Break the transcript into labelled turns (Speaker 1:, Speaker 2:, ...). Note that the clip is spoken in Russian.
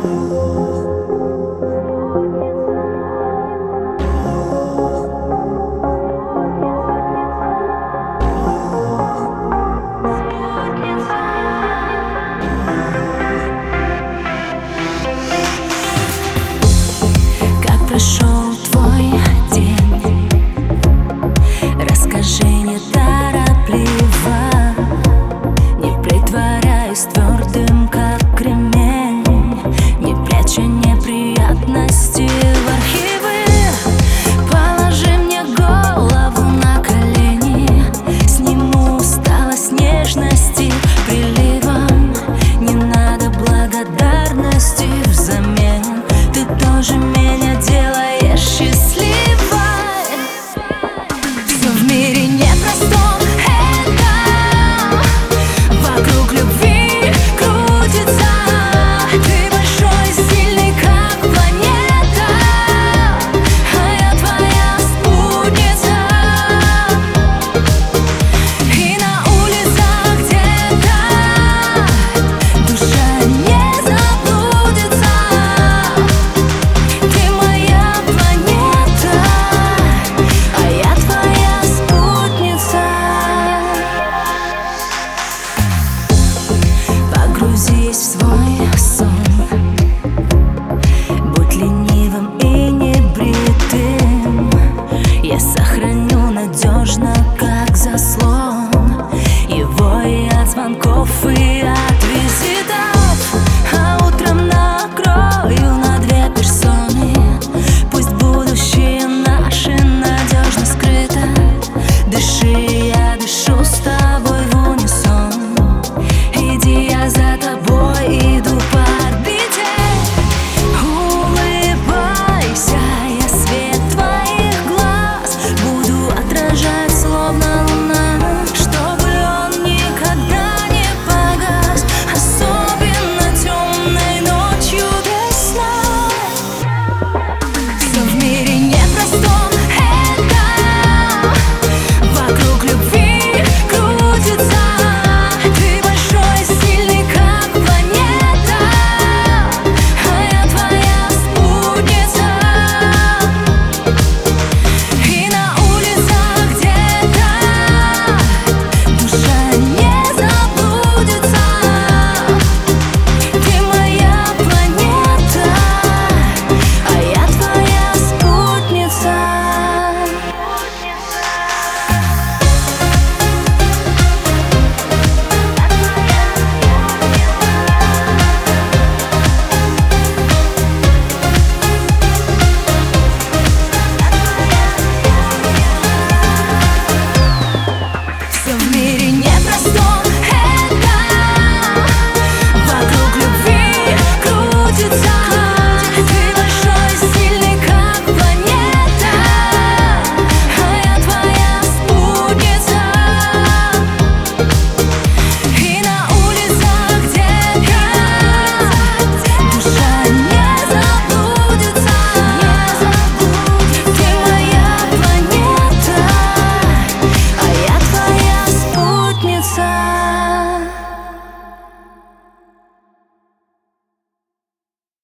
Speaker 1: Как прошел твой день? Расскажи неторопливо, не притворяясь твердым, как кремень, не пряча неприятности в архивы. Положи мне голову на колени, сниму усталость нежности приливом. Не надо благодарности взамен, ты тоже меня делаешь счастливой. Все в мире непростом это, вокруг любви крутится. Ты большой и сильный, как планета, а я твоя спутница. И на улицах где-то душа не заблудится. Ты моя планета, а я твоя спутница. Погрузись в свой